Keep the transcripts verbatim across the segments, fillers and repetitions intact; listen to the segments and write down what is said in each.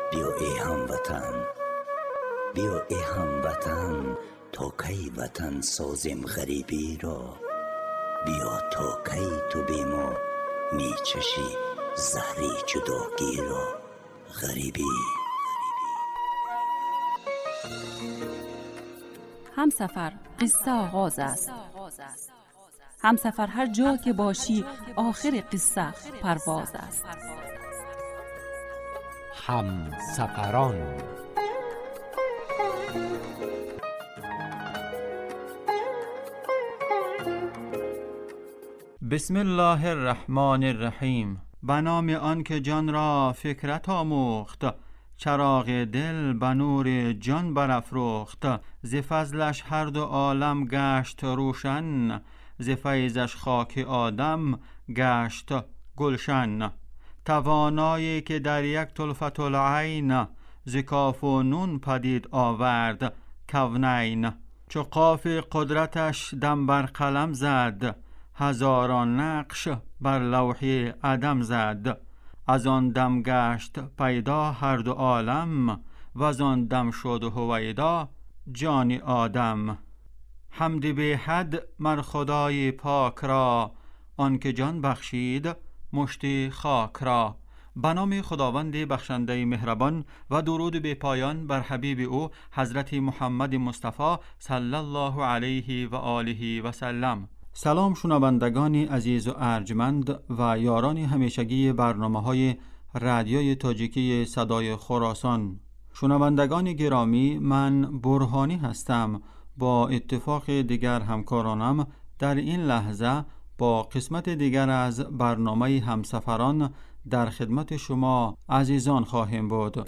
بیا ای هموطن، بیا ای هموطن، تا کی وطن سازیم غریبی را. بیا تا کی تو بی ما می چشی زهری جداگی را. غریبی همسفر قصه آغاز است. همسفر هر جا که باشی آخر قصه پرواز است. همسفران. بسم الله الرحمن الرحیم. به نام آن که جان را فکرت آموخت، چراغ دل به نور جان برافروخت. ز فضلش هر دو عالم گشت روشن، ز فیضش خاک آدم گشت گلشن. توانایی که در یک طلفت العین، ز کاف و نون پدید آورد کونین. چو قاف قدرتش دم بر قلم زد، هزاران نقش بر لوح عدم زد. از آن دم گشت پیدا هر دو عالم، و از آن دم شد هویدا جان آدم. حمد بی حد مر خدای پاک را، آن که جان بخشید مشت خاک را. به نام خداوند بخشنده مهربان و درود بی پایان بر حبیب او حضرت محمد مصطفی صلی الله علیه و آله و سلم. سلام شنوندگان عزیز و ارجمند و یاران همیشگی برنامه‌های رادیوی تاجیکی صدای خراسان. شنوندگان گرامی، من برهانی هستم. با اتفاق دیگر همکارانم در این لحظه با قسمت دیگر از برنامه همسفران در خدمت شما عزیزان خواهیم بود.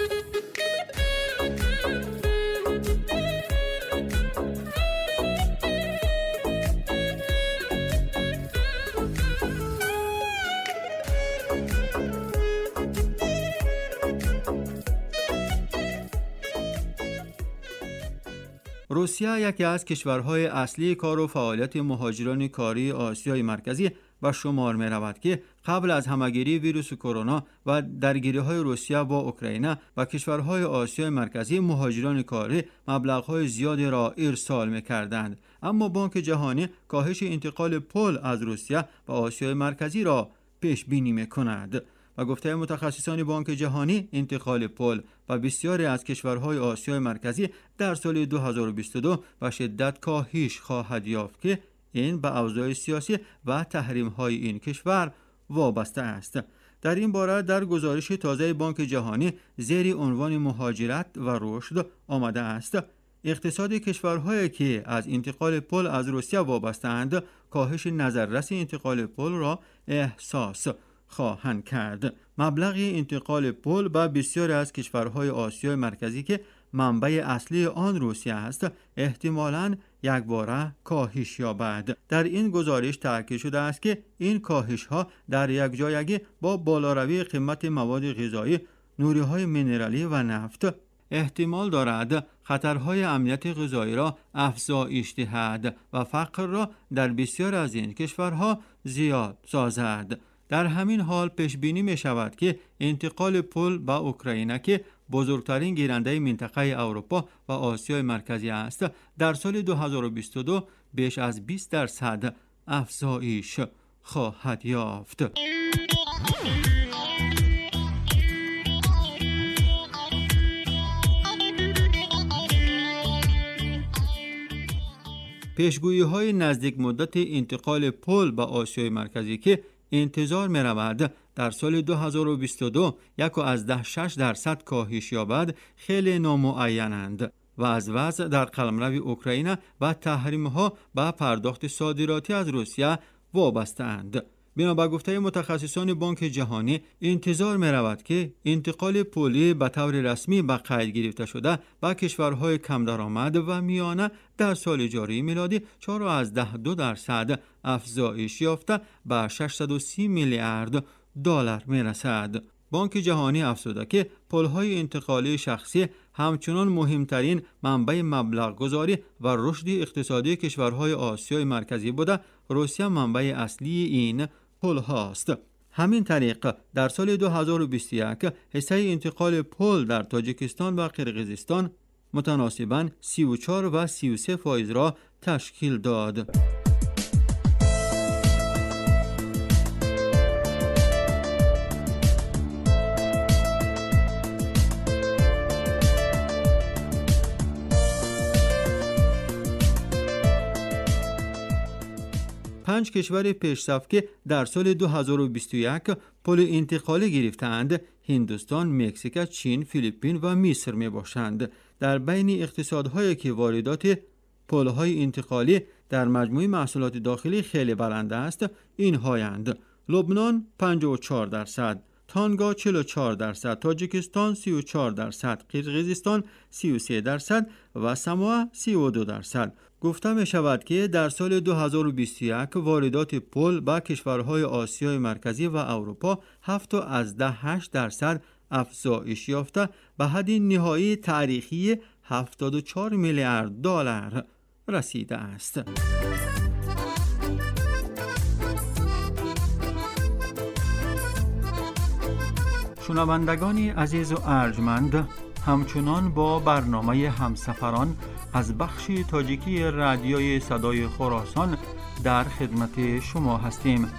روسیه یکی از کشورهای اصلی کار و فعالیت مهاجران کاری آسیای مرکزی و شمار می رود که قبل از همهگیری ویروس کرونا و درگیری‌های روسیه با اوکراین و کشورهای آسیای مرکزی مهاجران کاری مبلغ‌های زیادی را ارسال می‌کردند. اما بانک جهانی کاهش انتقال پول از روسیه و آسیای مرکزی را پیش بینی می‌کند. و گفته متخصصان بانک جهانی، انتقال پول و بسیاری از کشورهای آسیای مرکزی در سال دو هزار و بیست و دو به شدت کاهش خواهد یافت که این به اوضاع سیاسی و تحریم‌های این کشور وابسته است. در این باره در گزارش تازه بانک جهانی زیر عنوان مهاجرت و رشد آمده است: اقتصاد کشورهایی که از انتقال پول از روسیه وابسته‌اند کاهش نظررس انتقال پول را احساس خواهند کرد. مبلغ انتقال پول به بسیاری از کشورهای آسیای مرکزی که منبع اصلی آن روسیه است احتمالاً یک باره کاهش یابد. در این گزارش تاکید شده است که این کاهش ها در یک جایگی با بالاروی قیمت مواد غذایی، نوری‌های مینرالی و نفت احتمال دارد خطرهای امنیت غذایی را افزایش دهد و فقر را در بسیار از این کشورها زیاد سازد. در همین حال پیش بینی می شود که انتقال پول به اوکراین که بزرگترین گیرنده منطقه اروپا و آسیای مرکزی است در سال دو هزار و بیست و دو بیش از بیست درصد افزایش خواهد یافت. پیشگویی‌های نزدیک مدت انتقال پول به آسیای مرکزی که انتظار می رود در سال دو هزار و بیست و دو یک و از ده شش درصد کاهش یابد خیلی نامعینند و از وضع در قلمرو اوکراین و تحریم‌ها به پرداخت صادراتی از روسیه وابسته اند. بنا به گفته متخصصان بانک جهانی انتظار می رود که انتقال پولی به طور رسمی به قید گرفته شده به کشورهای کم درآمد و میانه در سال جاری میلادی چهار و از ده دو درصد افزایش یافته به ششصد و سی میلیارد دلار می رسد. بانک جهانی افزوده که پولهای انتقالی شخصی همچنان مهمترین منبع مبلغ گذاری و رشد اقتصادی کشورهای آسیای مرکزی بوده. روسیه منبع اصلی این پول هاست. همین طریق در سال دو هزار و بیست و یک حصه انتقال پول در تاجیکستان و قرقیزستان متناسباً سی و چهار و سی و سه فایز را تشکیل داد. پنج کشور پیشرفت که در سال دو هزار و بیست و یک پول انتقالی گرفتند هندوستان، مکزیک، چین، فیلیپین و مصر می باشند. در بین اقتصادهایی که واردات پولهای انتقالی در مجموع محصولات داخلی خیلی بلند است اینهایند: لبنان پنجاه و چهار درصد، تانگا چهل و چهار درصد، تاجیکستان سی و چهار درصد، قرقیزستان سی و سه درصد و ساموا سی و دو درصد. گفته می شود که در سال دو هزار و بیست و یک واردات پول به کشورهای آسیای مرکزی و اروپا هفت از ده هشت درصد افزایش یافته به حد نهایی تاریخی هفتاد و چهار میلیارد دلار رسیده است. شنوندگان عزیز و ارجمند، همچنان با برنامه همسفران از بخش تاجیکی رادیوی صدای خراسان در خدمت شما هستیم.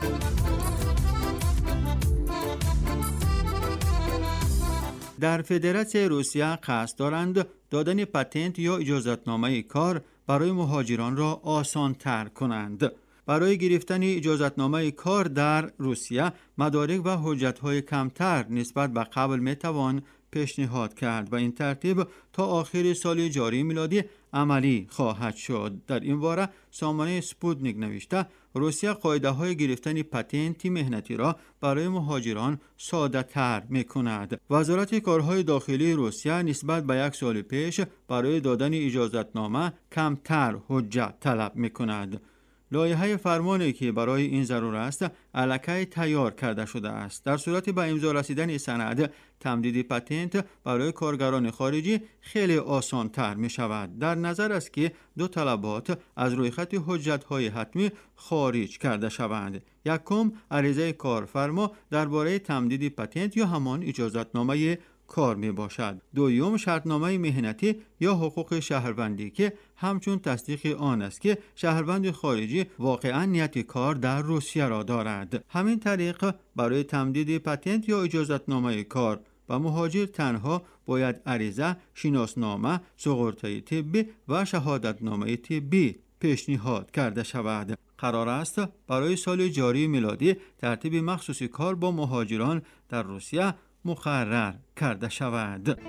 در فدراسیون روسیه قصد دارند دادن پتنت یا اجازتنامه کار برای مهاجران را آسان تر کنند. برای گرفتن اجازتنامه کار در روسیه مدارک و حجت‌های کمتر نسبت به قبل میتوان پیشنهاد کرد و این ترتیب تا آخر سال جاری میلادی عملی خواهد شد. در این باره سامانه سپوتنیک نوشته روسیه قاعده های گرفتن پتنت مهنتی را برای مهاجران ساده تر می کند. وزارت کارهای داخلی روسیه نسبت به یک سال پیش برای دادن اجازتنامه کمتر حجت طلب می کند. لایحه فرمانی که برای این ضرور است الکی تیار کرده شده است. در صورت به امضا رسیدن سند تمدید پتنت برای کارگران خارجی خیلی آسان تر می شود. در نظر است که دو طلبات از روی خط حجت‌های حتمی خارج کرده شوند. یکم عریضه کارفرما درباره تمدید پتنت یا همان اجازتنامه کار می باشد. دوم شرطنامه مهنتی یا حقوق شهروندی که همچون تصدیق آن است که شهروند خارجی واقعا نیت کار در روسیه را دارد. همین طریق برای تمدید پتنت یا اجازتنامه کار و مهاجر تنها باید عریضه، شناسنامه، سوغورتای طبی و شهادتنامه طبی پیشنهاد کرده شود. قرار است برای سال جاری میلادی ترتیب مخصوص کار با مهاجران در روسیه مقرر کرده شود.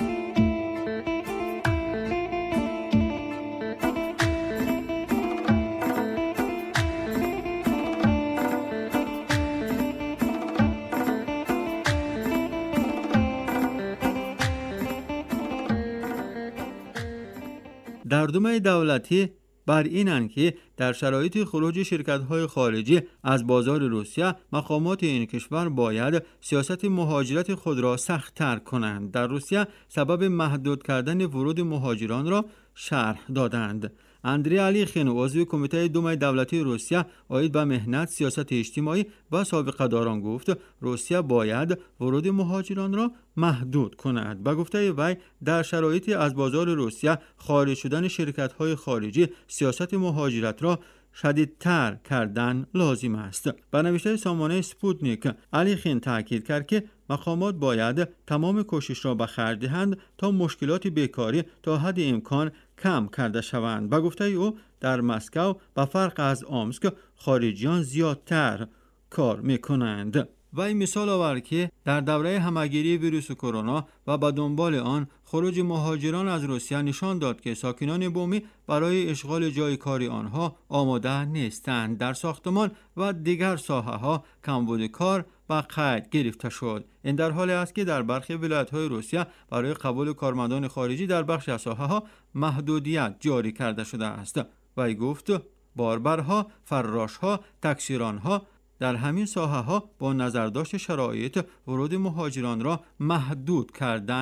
در دومه دولتی بر اینند که در شرایط خروج شرکت‌های خارجی از بازار روسیه مقامات این کشور باید سیاست مهاجرت خود را سخت‌تر کنند. در روسیه سبب محدود کردن ورود مهاجران را شرح دادند. اندری علیخین عضو کمیته دومه دولتی روسیه عاید به مهنت، سیاست اجتماعی و سابقه داران گفت روسیه باید ورود مهاجران را محدود کند. به گفته وی در شرایطی از بازار روسیه خارج شدن شرکت‌های خارجی سیاست مهاجرت را شدیدتر کردن لازم است. به نوشته سامانه سپوتنیک علیخین تاکید کرد که مقامات باید تمام کوشش را به خرج دهند تا مشکلات بیکاری تا حد امکان کم کرده شوند. به گفته او در مسکو به فرق از آمسک خارجیان زیادتر کار میکنند. و این مثال آورد که در دوره همهگیری ویروس کرونا و به دنبال آن خروج مهاجران از روسیه نشان داد که ساکنان بومی برای اشغال جای کاری آنها آماده نیستند. در ساختمان و دیگر ساحه‌ها کمبود کار با قید گرفته شد. این در حالی است که در برخی ولایت‌های روسیه برای قبول کارمندان خارجی در بخش از ساحه‌ها محدودیت جاری کرده شده است. وی گفت باربرها، فراشها، تکثیرانها در همین ساحه‌ها با نظر داشت شرایط ورود مهاجران را محدود کردن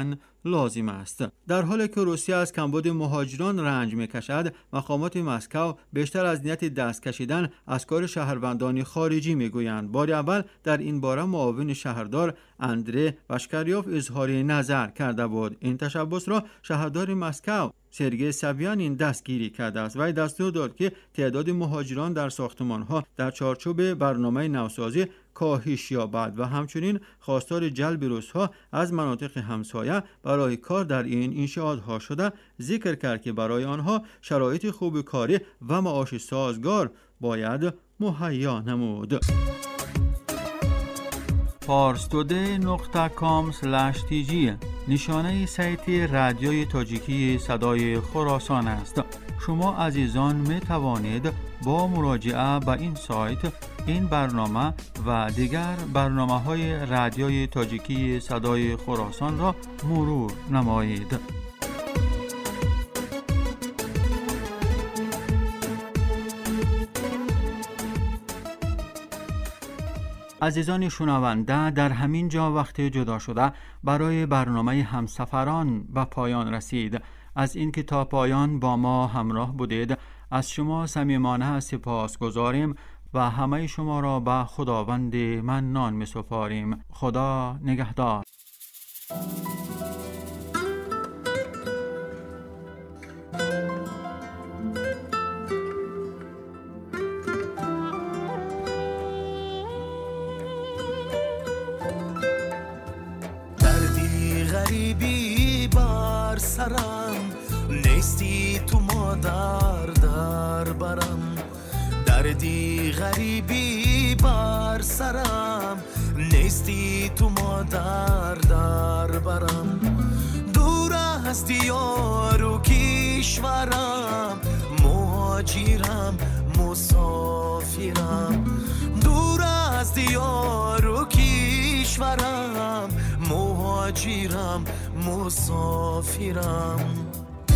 لازم است. در حالی که روسیه از کمبود مهاجران رنج می‌کشد، مقامات مسکو بیشتر از نیت دست کشیدن از کار شهروندان خارجی می‌گویند. بار اول در این باره معاون شهردار اندری واشکاریوف اظهار نظر کرده بود. این تشبث را شهردار مسکو سرگئی ساویانین دستگیری کرده است. وی دستور داد که تعداد مهاجران در ساختمان‌ها در چارچوب برنامه نوسازی کاهش یابد و همچنین خواستار جلب روس‌ها از مناطق همسایه برای کار در این انشاءات‌ها شده. ذکر کرد که برای آنها شرایط خوب کاری و معاش سازگار باید مهیا نمود. پارس تودی نقطه کام اسلش تی جی نشانه سایت رادیوی تاجیکی صدای خراسان است. شما عزیزان می توانید با مراجعه به این سایت این برنامه و دیگر برنامه‌های رادیوی تاجیکی صدای خراسان را مرور نمایید. عزیزان شنونده، در همین جا وقت جدا شده برای برنامه همسفران به پایان رسید. از اینکه تا پایان با ما همراه بودید از شما صمیمانه سپاس گذاریم و همه شما را به خداوند منان می سپاریم. خدا نگهدار. غریبی بر سرم نیستی تو مادر در برم، دردی غریبی بر سرم نیستی تو مادر در برم، دور از دیار و کشورم مهاجرم مسافرم، دور از دیار و کشورم مهاجرم مسافرم.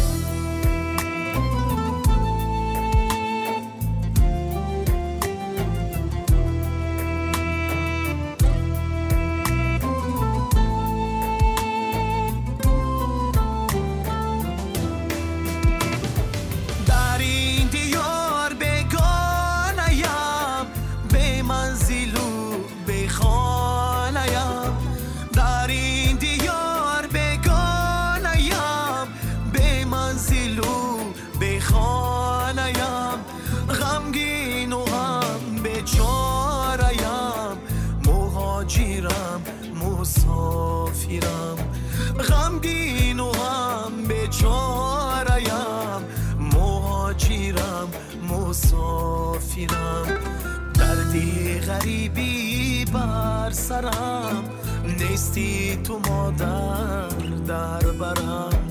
در این دیار بگانه‌ام به منزل و به خانه‌ام، در این دیار بگانه‌ام به منزل و به خانه‌ام، غمگین و هم بیچاره‌ام مهاجرم مسافرم، غمگین و هم بیچاره‌ام مهاجرم مسافرم، دردی غریبی بر سرم نیستی تو مادر در برم.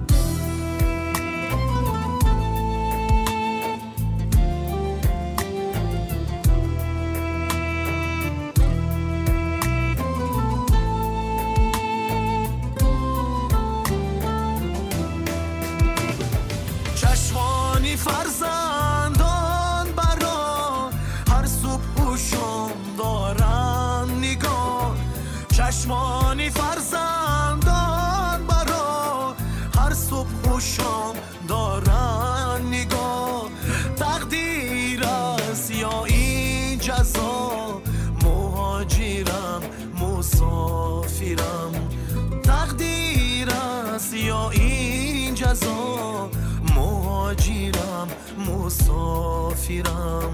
چشمانی فرزندان برا هر صبح و شام دارن نگاه، چشمانی فرزندان برا هر صبح و شام دارن نگاه، تقدیر است یا این جزا مهاجرم مسافرم، تقدیر است یا این جزا مهاجرم مسافرم.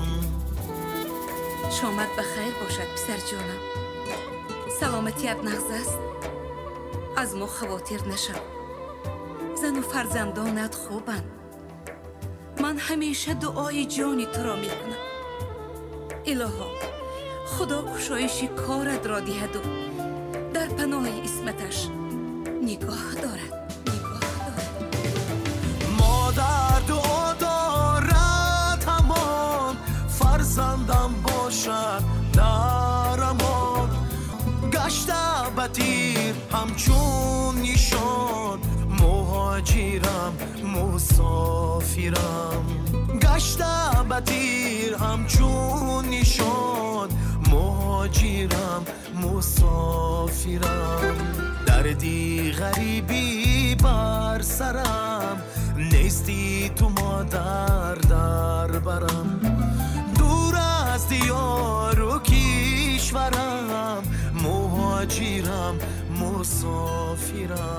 شامت بخیر باشد پسر جانم، سلامتیت نغز است، از ما خواطر نشو، زن و فرزندانت خوبند، من همیشه دعای جانی تو را میکنم. الها خدا گشایش کارت را دهد و در پناه اسمتش نگاه دارد. مادر دعا دارد همان فرزندم باشد در امان، گشته به تیر همچون نشان مهاجرم مسافرم، گشته به تیر همچون نشان مهاجرم مسافرم، در آمدی غریبی بر سرم، نیستی تو مادر در برم. دور از دیار و کشورم، مهاجرم مسافرم.